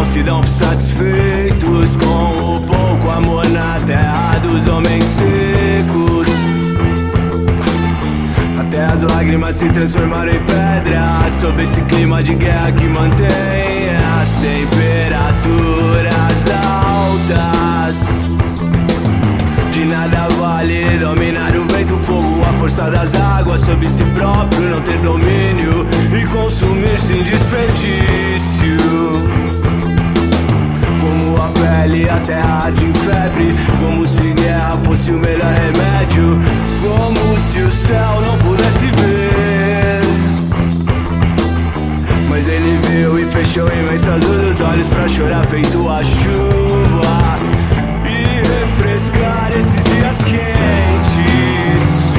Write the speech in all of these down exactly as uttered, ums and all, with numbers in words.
não se dão por satisfeitos com o pouco amor na terra dos homens secos. Até as lágrimas se transformaram em pedras sob esse clima de guerra que mantém as temperaturas altas. De nada vale dominar o vento, o fogo, a força das águas sobre si próprio, não ter domínio e consumir sem desperdício. Como a pele, a terra arde em febre, como se guerra fosse o melhor remédio, como se o céu não pudesse ver. Mas ele viu e fechou imensas os olhos pra chorar feito a chuva e refrescar esses dias quentes.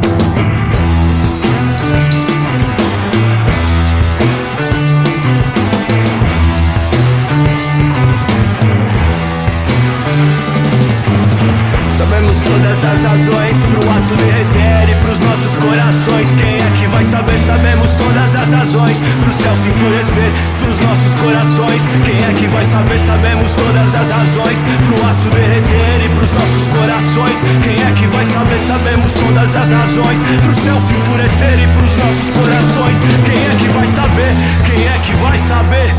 Sabemos todas as razões pro aço derreter e pros nossos corações. Quem é que vai saber? Sabemos todas as razões pro céu se enfurecer, pros nossos corações. Quem é que vai saber? Sabemos todas as razões pro aço derreter e pros nossos corações. Quem é que vai saber? Sabemos todas as razões pro céu se enfurecer e pros nossos corações. Quem é que vai saber? Quem é que vai saber?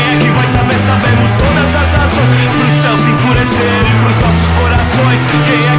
Quem